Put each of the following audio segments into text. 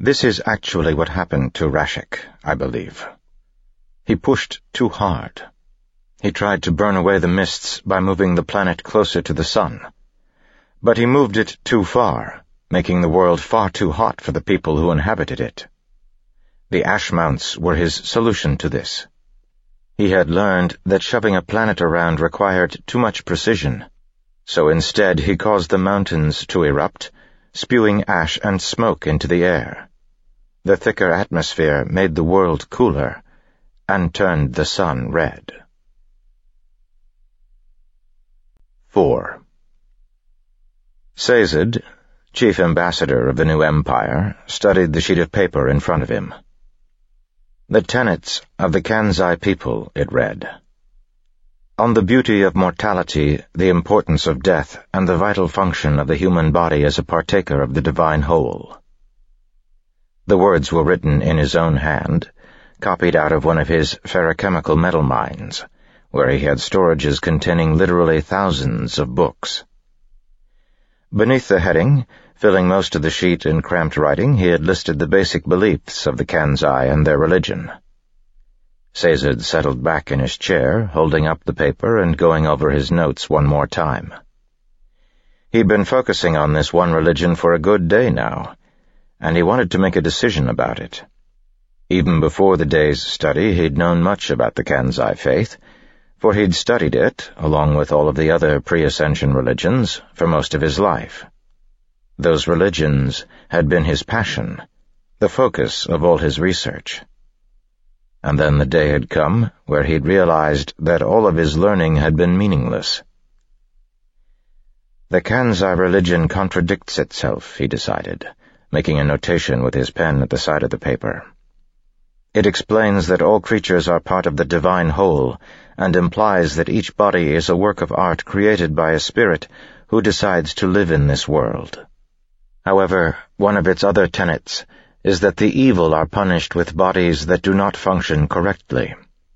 This is actually what happened to Rashek, I believe. He pushed too hard. He tried to burn away the mists by moving the planet closer to the sun. But he moved it too far, making the world far too hot for the people who inhabited it. The ash mounts were his solution to this. He had learned that shoving a planet around required too much precision, so instead he caused the mountains to erupt, spewing ash and smoke into the air. The thicker atmosphere made the world cooler and turned the sun red. 4. Sazed, chief ambassador of the new empire, studied the sheet of paper in front of him. The tenets of the Kansai people, it read. On the beauty of mortality, the importance of death, and the vital function of the human body as a partaker of the divine whole. The words were written in his own hand, copied out of one of his ferrochemical metal mines, where he had storages containing literally thousands of books. Beneath the heading, filling most of the sheet in cramped writing, he had listed the basic beliefs of the Kansai and their religion. Sazed settled back in his chair, holding up the paper and going over his notes one more time. He'd been focusing on this one religion for a good day now, and he wanted to make a decision about it. Even before the day's study, he'd known much about the Kansai faith, for he'd studied it, along with all of the other pre-ascension religions, for most of his life. Those religions had been his passion, the focus of all his research. And then the day had come where he'd realized that all of his learning had been meaningless. The Kansai religion contradicts itself, he decided, making a notation with his pen at the side of the paper. It explains that all creatures are part of the divine whole, and implies that each body is a work of art created by a spirit who decides to live in this world. However, one of its other tenets is that the evil are punished with bodies that do not function correctly.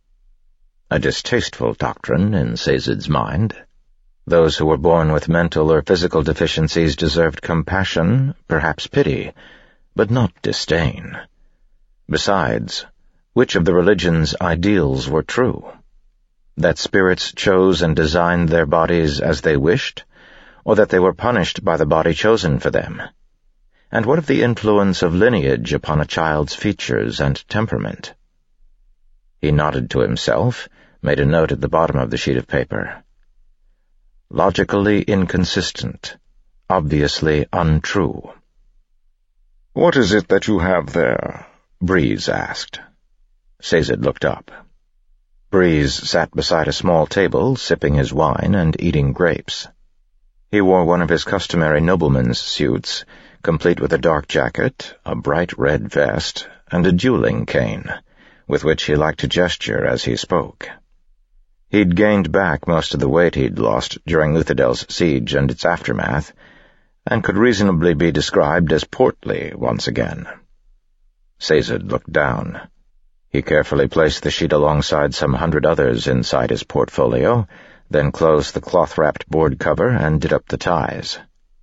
A distasteful doctrine in Sazed's mind. Those who were born with mental or physical deficiencies deserved compassion, perhaps pity, but not disdain. Besides, which of the religion's ideals were true? That spirits chose and designed their bodies as they wished, or that they were punished by the body chosen for them? And what of the influence of lineage upon a child's features and temperament? He nodded to himself, made a note at the bottom of the sheet of paper. Logically inconsistent, obviously untrue. "What is it that you have there?" Breeze asked. Sazed looked up. Breeze sat beside a small table, sipping his wine and eating grapes. He wore one of his customary nobleman's suits, complete with a dark jacket, a bright red vest, and a dueling cane, with which he liked to gesture as he spoke. He'd gained back most of the weight he'd lost during Luthadell's siege and its aftermath, and could reasonably be described as portly once again. Sazed looked down. He carefully placed the sheet alongside some 100 others inside his portfolio, then closed the cloth-wrapped board cover and did up the ties.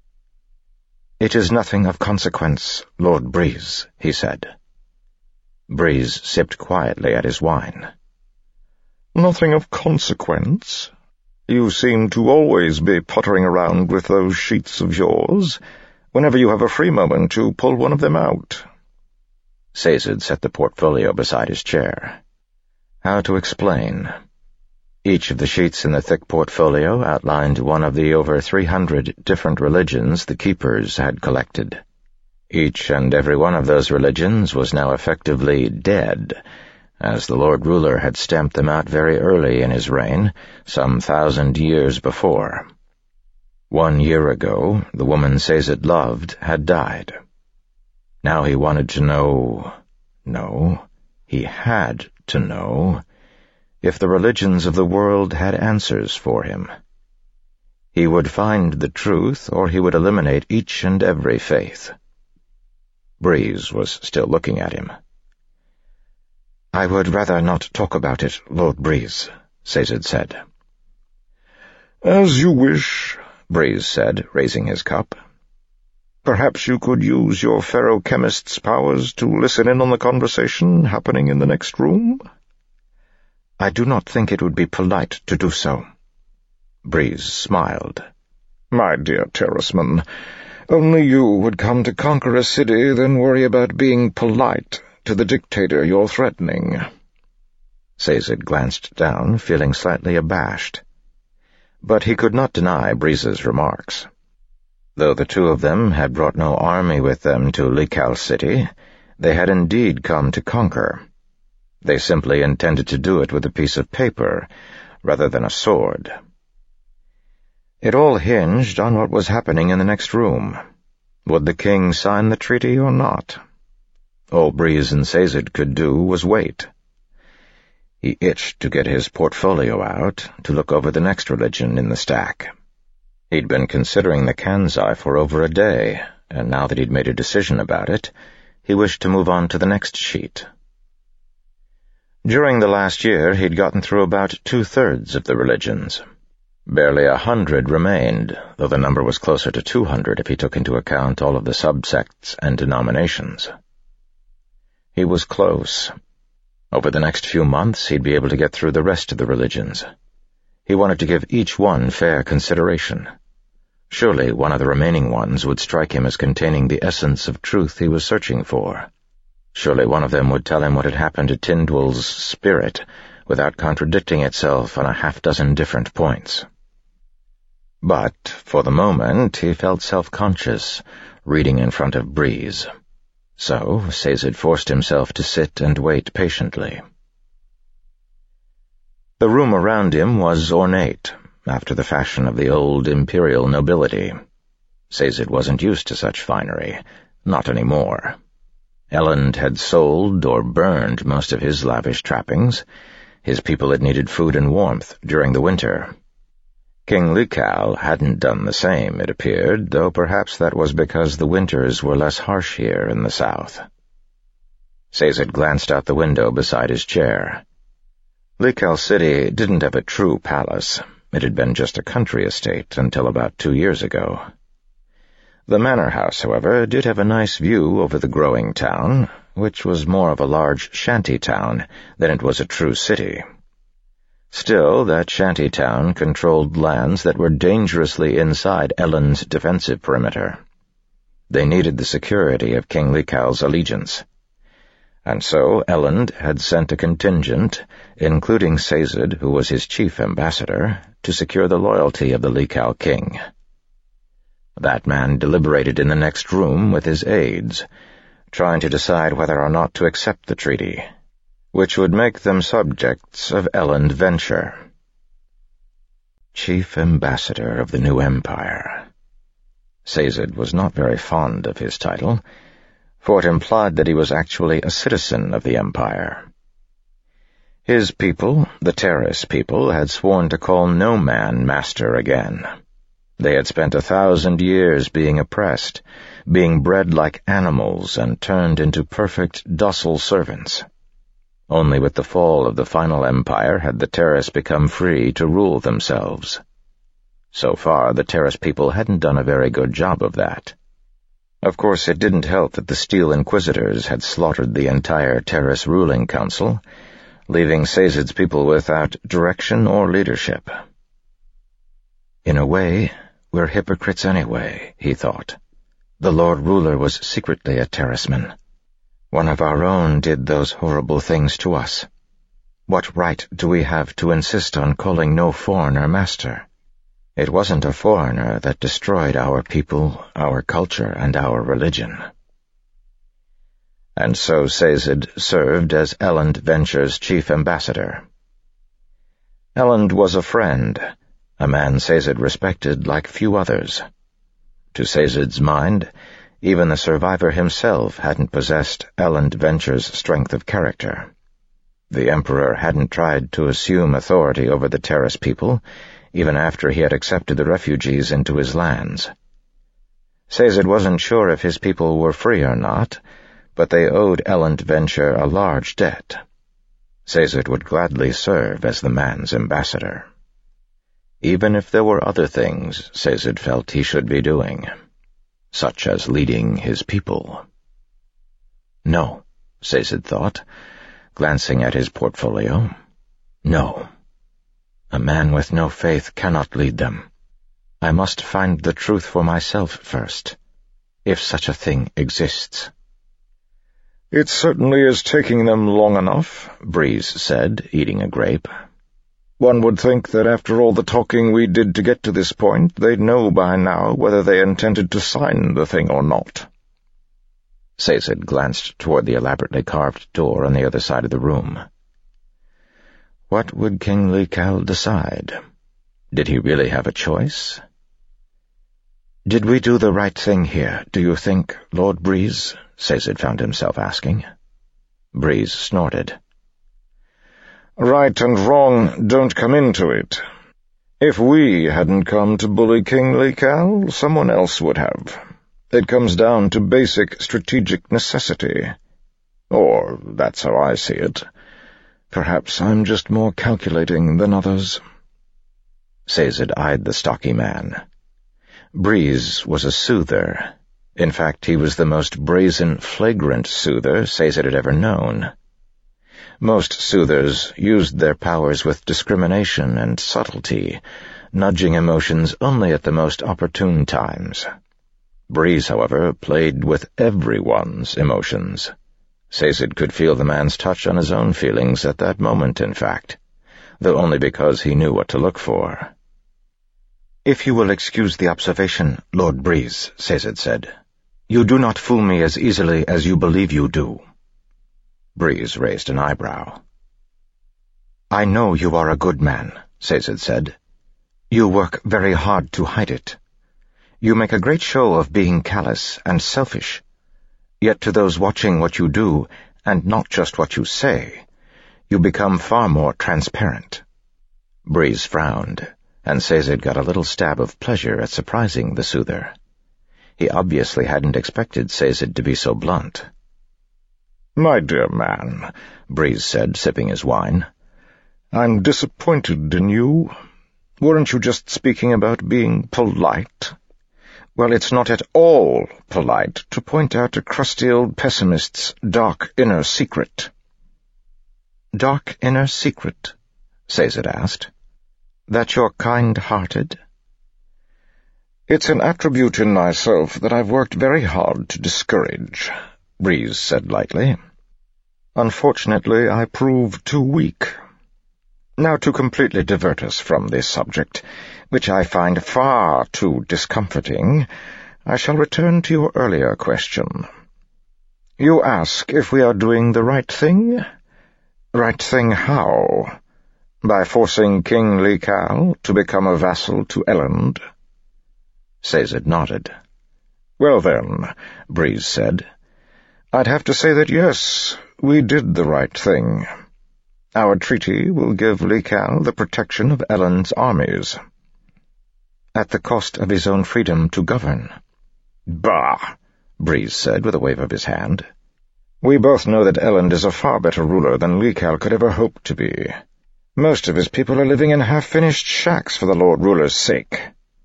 "It is nothing of consequence, Lord Breeze," he said. Breeze sipped quietly at his wine. "Nothing of consequence? You seem to always be pottering around with those sheets of yours, whenever you have a free moment to pull one of them out." Sazed set the portfolio beside his chair. How to explain? Each of the sheets in the thick portfolio outlined one of the over 300 different religions the keepers had collected. Each and every one of those religions was now effectively dead, as the Lord Ruler had stamped them out very early in his reign, some 1,000 years before. 1 year ago, the woman Sazed loved had died. Now he wanted to know— no, he had to know— if the religions of the world had answers for him. He would find the truth, or he would eliminate each and every faith. Breeze was still looking at him. "I would rather not talk about it, Lord Breeze," Sazed said. "As you wish," Breeze said, raising his cup. Perhaps you could use your ferrochemist's powers to listen in on the conversation happening in the next room? I do not think it would be polite to do so. Breeze smiled. My dear Terraceman, only you would come to conquer a city, then worry about being polite to the dictator you're threatening. Sazed glanced down, feeling slightly abashed. But he could not deny Breeze's remarks. Though the two of them had brought no army with them to Likal City, they had indeed come to conquer. They simply intended to do it with a piece of paper, rather than a sword. It all hinged on what was happening in the next room. Would the king sign the treaty or not? All Breeze and Sazed could do was wait. He itched to get his portfolio out, to look over the next religion in the stack. He'd been considering the Kansai for over a day, and now that he'd made a decision about it, he wished to move on to the next sheet. During the last year, he'd gotten through about 2/3 of the religions. Barely 100 remained, though the number was closer to 200 if he took into account all of the subsects and denominations. He was close. Over the next few months, he'd be able to get through the rest of the religions. He wanted to give each one fair consideration. Surely one of the remaining ones would strike him as containing the essence of truth he was searching for. Surely one of them would tell him what had happened to Tyndall's spirit, without contradicting itself on a half-dozen different points. But, for the moment, he felt self-conscious, reading in front of Breeze. So Sazed forced himself to sit and wait patiently. The room around him was ornate, after the fashion of the old imperial nobility. Sazed wasn't used to such finery, not anymore. Elend had sold or burned most of his lavish trappings. His people had needed food and warmth during the winter. King Likal hadn't done the same, it appeared, though perhaps that was because the winters were less harsh here in the south. Sazed glanced out the window beside his chair. Likal City didn't have a true palace. It had been just a country estate until about 2 years ago. The manor house, however, did have a nice view over the growing town, which was more of a large shanty town than it was a true city. Still, that shanty town controlled lands that were dangerously inside Elend's defensive perimeter. They needed the security of King Likal's allegiance. And so Elend had sent a contingent, including Sazed, who was his chief ambassador, to secure the loyalty of the Likal king. That man deliberated in the next room with his aides, trying to decide whether or not to accept the treaty, which would make them subjects of Elend Venture. Chief Ambassador of the New Empire. Sazed was not very fond of his title, for it implied that he was actually a citizen of the Empire. His people, the Terrace people, had sworn to call no man master again. They had spent 1,000 years being oppressed, being bred like animals and turned into perfect, docile servants. Only with the fall of the final empire had the Terrace become free to rule themselves. So far, the Terrace people hadn't done a very good job of that. Of course, it didn't help that the Steel Inquisitors had slaughtered the entire Terrace ruling council, leaving Sazed's people without direction or leadership. In a way, we're hypocrites anyway, he thought. The Lord Ruler was secretly a Terraceman. One of our own did those horrible things to us. What right do we have to insist on calling no foreigner master? It wasn't a foreigner that destroyed our people, our culture, and our religion. And so Sazed served as Elend Venture's chief ambassador. Elend was a friend, a man Sazed respected like few others. To Sazed's mind, even the survivor himself hadn't possessed Elend Venture's strength of character. The Emperor hadn't tried to assume authority over the Terrace people, even after he had accepted the refugees into his lands. Sazed wasn't sure if his people were free or not, but they owed Elend Venture a large debt. Sazed would gladly serve as the man's ambassador. Even if there were other things Sazed felt he should be doing. such as leading his people. No, Sazed thought, glancing at his portfolio. No. A man with no faith cannot lead them. I must find the truth for myself first, if such a thing exists. It certainly is taking them long enough, Breeze said, eating a grape. One would think that after all the talking we did to get to this point, they'd know by now whether they intended to sign the thing or not. Sazed glanced toward the elaborately carved door on the other side of the room. What would King Likal decide? Did he really have a choice? "Did we do the right thing here, do you think, Lord Breeze?" Sazed found himself asking. Breeze snorted. Right and wrong don't come into it. If we hadn't come to bully King Likal, someone else would have. It comes down to basic strategic necessity. Or that's how I see it. Perhaps I'm just more calculating than others. Sazed eyed the stocky man. Breeze was a soother. In fact, he was the most brazen, flagrant soother Sazed had ever known. Most soothers used their powers with discrimination and subtlety, nudging emotions only at the most opportune times. Breeze, however, played with everyone's emotions. Sazed could feel the man's touch on his own feelings at that moment, in fact, though only because he knew what to look for. "If you will excuse the observation, Lord Breeze," Sazed said, "you do not fool me as easily as you believe you do." Breeze raised an eyebrow. "I know you are a good man," Sazed said. "You work very hard to hide it. You make a great show of being callous and selfish. Yet to those watching what you do, and not just what you say, you become far more transparent." Breeze frowned, and Sazed got a little stab of pleasure at surprising the soother. He obviously hadn't expected Sazed to be so blunt. "My dear man," Breeze said, sipping his wine, "I'm disappointed in you. Weren't you just speaking about being polite? Well, it's not at all polite to point out a crusty old pessimist's dark inner secret." "Dark inner secret?" Sazed asked. "That you're kind-hearted?" "It's an attribute in myself that I've worked very hard to discourage," Breeze said lightly. "Unfortunately, I prove too weak. Now, to completely divert us from this subject, which I find far too discomforting, I shall return to your earlier question. You ask if we are doing the right thing? Right thing how? By forcing King Likal to become a vassal to Elend?" Sazed nodded. "Well then," Breeze said, "I'd have to say that yes, we did the right thing. Our treaty will give Likal the protection of Elend's armies." "At the cost of his own freedom to govern." "Bah!" Breeze said with a wave of his hand. "We both know that Elend is a far better ruler than Likal could ever hope to be. Most of his people are living in half-finished shacks for the Lord Ruler's sake."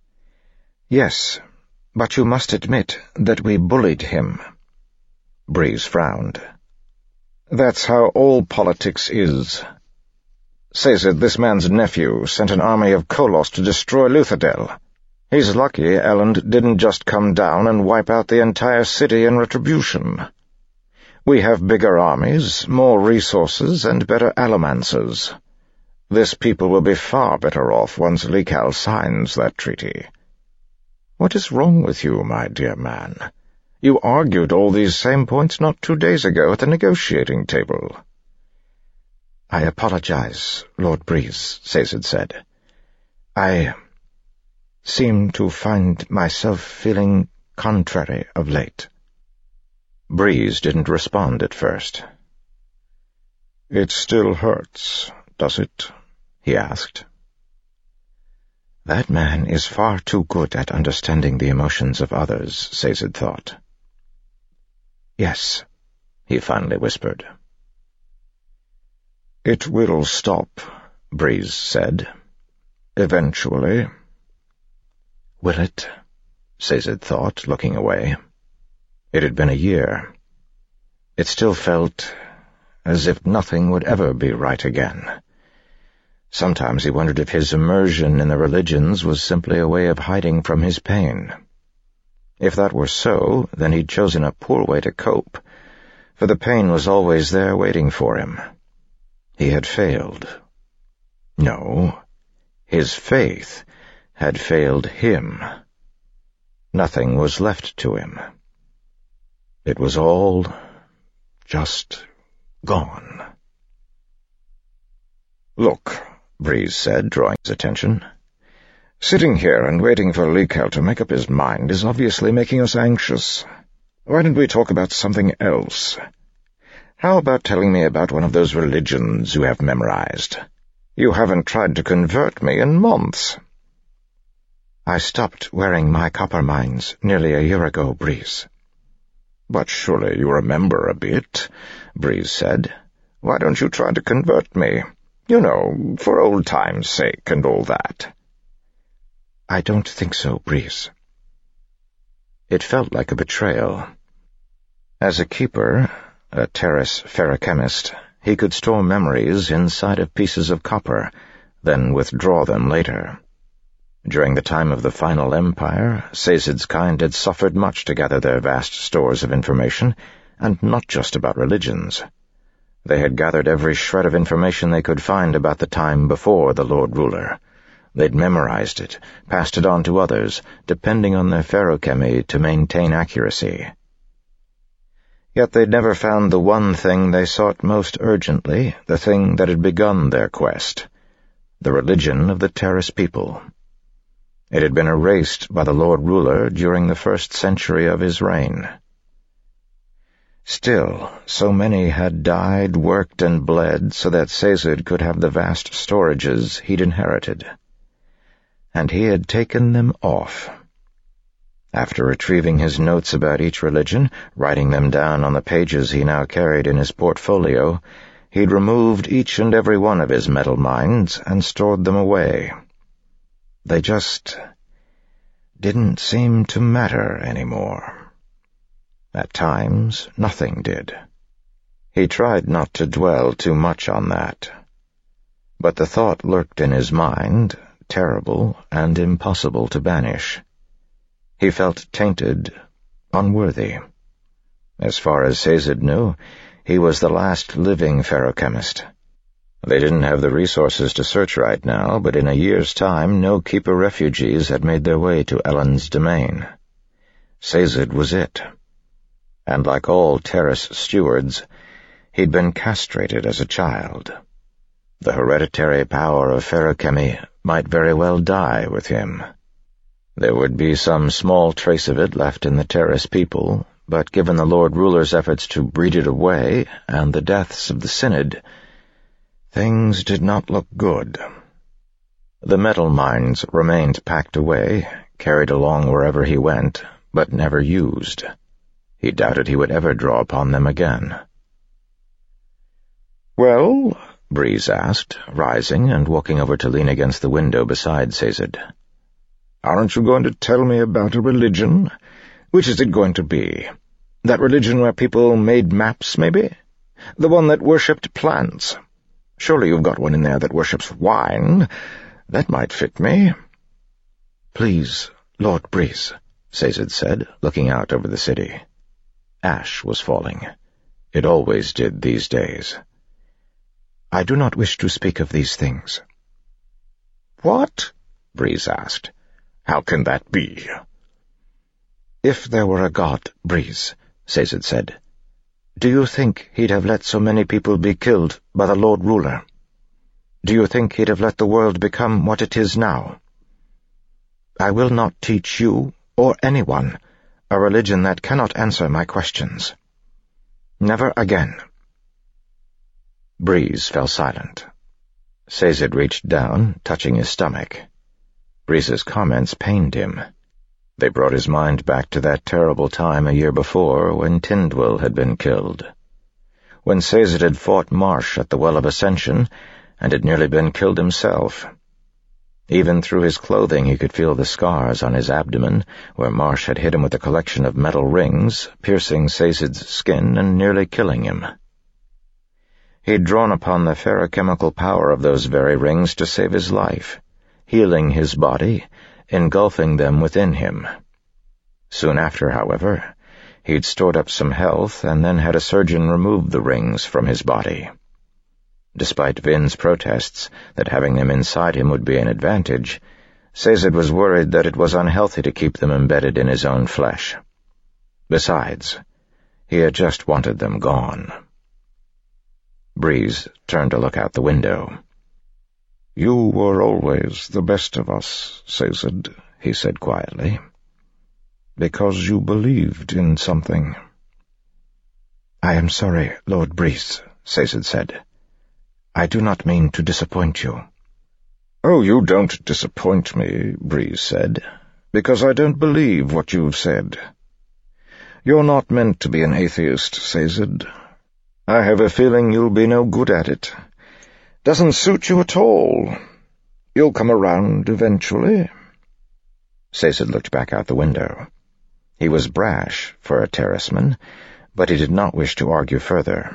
"Yes, but you must admit that we bullied him." Breeze frowned. "That's how all politics is. Sazed, this man's nephew, sent an army of Kolos to destroy Luthadel. He's lucky Elend didn't just come down and wipe out the entire city in retribution. We have bigger armies, more resources, and better allomancers. This people will be far better off once Likal signs that treaty. What is wrong with you, my dear man? You argued all these same points not 2 days ago at the negotiating table." "I apologize, Lord Breeze," Sazed said. "I seem to find myself feeling contrary of late." Breeze didn't respond at first. "It still hurts, does it?" he asked. That man is far too good at understanding the emotions of others, Sazed thought. "Yes," he finally whispered. "It will stop," Breeze said. "Eventually." "Will it?" Sazed thought, looking away. It had been a year. It still felt as if nothing would ever be right again. Sometimes he wondered if his immersion in the religions was simply a way of hiding from his pain. If that were so, then he'd chosen a poor way to cope, for the pain was always there waiting for him. He had failed. No, his faith had failed him. Nothing was left to him. It was all just gone. "Look," Breeze said, drawing his attention. "Sitting here and waiting for Likel to make up his mind is obviously making us anxious. Why don't we talk about something else? How about telling me about one of those religions you have memorized? You haven't tried to convert me in months." "I stopped wearing my copper mines nearly a year ago, Breeze." "But surely you remember a bit," Breeze said. "Why don't you try to convert me? You know, for old time's sake and all that." "I don't think so, Breeze." It felt like a betrayal. As a keeper, a Terris ferrochemist, he could store memories inside of pieces of copper, then withdraw them later. During the time of the Final Empire, Sazed's kind had suffered much to gather their vast stores of information, and not just about religions. They had gathered every shred of information they could find about the time before the Lord Ruler. They'd memorized it, passed it on to others, depending on their feruchemy to maintain accuracy. Yet they'd never found the one thing they sought most urgently, the thing that had begun their quest, the religion of the Terris people. It had been erased by the Lord Ruler during the 1st century of his reign. Still, so many had died, worked, and bled so that Sazed could have the vast storages he'd inherited. And he had taken them off. After retrieving his notes about each religion, writing them down on the pages he now carried in his portfolio, he'd removed each and every one of his metal mines and stored them away. They just didn't seem to matter anymore. At times, nothing did. He tried not to dwell too much on that. But the thought lurked in his mind, terrible and impossible to banish. He felt tainted, unworthy. As far as Sazed knew, he was the last living feruchemist. They didn't have the resources to search right now, but in a year's time no Keeper refugees had made their way to Elend's domain. Sazed was it. And like all Terris stewards, he'd been castrated as a child. The hereditary power of feruchemy might very well die with him. There would be some small trace of it left in the Terris people, but given the Lord Ruler's efforts to breed it away and the deaths of the Synod, things did not look good. The metal mines remained packed away, carried along wherever he went, but never used. He doubted he would ever draw upon them again. "Well?" Breeze asked, rising and walking over to lean against the window beside Sazed. "Aren't you going to tell me about a religion? Which is it going to be? That religion where people made maps, maybe? The one that worshipped plants? Surely you've got one in there that worships wine. That might fit me." "Please, Lord Breeze," Sazed said, looking out over the city. Ash was falling. It always did these days. "I do not wish to speak of these things." "What?" Breeze asked. "How can that be?" "If there were a god, Breeze," Sazed said, "do you think he'd have let so many people be killed by the Lord Ruler? Do you think he'd have let the world become what it is now? I will not teach you, or anyone, a religion that cannot answer my questions. Never again." Breeze fell silent. Sazed reached down, touching his stomach. Breeze's comments pained him. They brought his mind back to that terrible time a year before when Tindwyl had been killed. When Sazed had fought Marsh at the Well of Ascension and had nearly been killed himself. Even through his clothing he could feel the scars on his abdomen, where Marsh had hit him with a collection of metal rings, piercing Sazed's skin and nearly killing him. He'd drawn upon the ferrochemical power of those very rings to save his life, healing his body, engulfing them within him. Soon after, however, he'd stored up some health and then had a surgeon remove the rings from his body. Despite Vin's protests that having them inside him would be an advantage, Sazed was worried that it was unhealthy to keep them embedded in his own flesh. Besides, he had just wanted them gone. Breeze turned to look out the window. "You were always the best of us, Sazed," he said quietly, "because you believed in something." "I am sorry, Lord Breeze," Sazed said. "I do not mean to disappoint you." "Oh, you don't disappoint me," Breeze said, "because I don't believe what you've said. You're not meant to be an atheist, Sazed. I have a feeling you'll be no good at it. Doesn't suit you at all. You'll come around eventually." Sazed looked back out the window. He was brash for a terraceman, but he did not wish to argue further.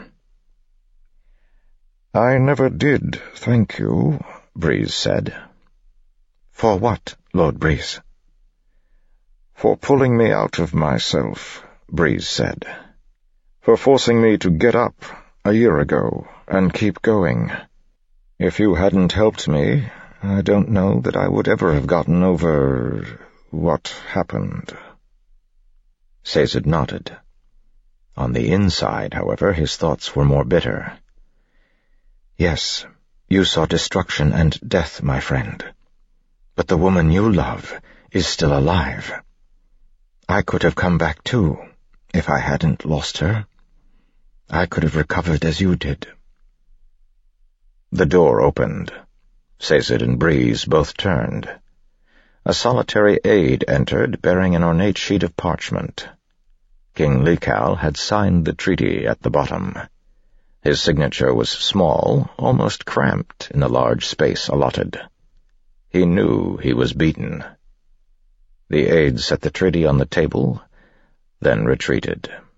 "I never did thank you," Breeze said. "For what, Lord Breeze?" "For pulling me out of myself," Breeze said. "For forcing me to get up a year ago and keep going. If you hadn't helped me, I don't know that I would ever have gotten over what happened." Sazed nodded. On the inside, however, his thoughts were more bitter. "Yes, you saw destruction and death, my friend. But the woman you love is still alive. I could have come back too, if I hadn't lost her. I could have recovered as you did." The door opened. Sazed and Breeze both turned. A solitary aide entered, bearing an ornate sheet of parchment. King Likal had signed the treaty at the bottom. His signature was small, almost cramped in the large space allotted. He knew he was beaten. The aide set the treaty on the table, then retreated.